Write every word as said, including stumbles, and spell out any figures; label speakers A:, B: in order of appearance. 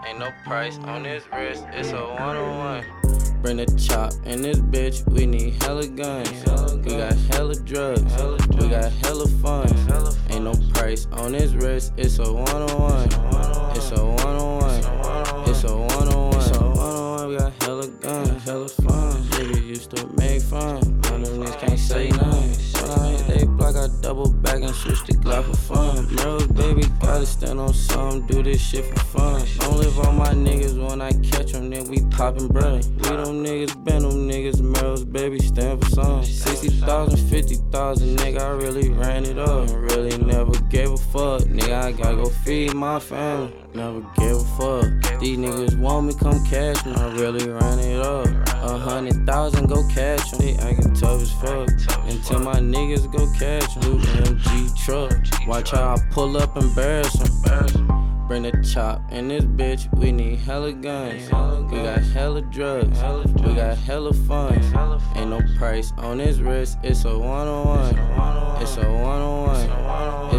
A: Ain't no price on this wrist, it's a one-on-one. Bring the chop in this bitch, we need hella guns. We got hella drugs, we got hella fun. Ain't no price on this wrist, it's a one-on-one. It's a one-on-one, it's a one-on-one. It's a one-on-one, we got hella guns, hella fun. Niggas used to make fun, none of them niggas can't say nothing. When I hit they block, I double back and switch the Glock for fun. Meryl's baby, gotta stand on something, do this shit for fun. Don't live on my niggas, when I catch them, then we poppin' bread. We them niggas, been them niggas, Meryl's baby, stand for something. sixty thousand, fifty thousand, nigga, I really ran it up. Really never gave a fuck, nigga, I gotta go feed my family. Never gave a fuck, these niggas want me, come catch me. I really ran it up, a hundred thousand, go catch them. They actin' tough as fuck, until my niggas go catch them. New M G truck, watch how I pull up and embarrass them. Bring the chop in this bitch, we need hella guns. We got hella drugs, we got hella fun. Ain't no price on this wrist, it's a one-on-one. It's a one-on-one.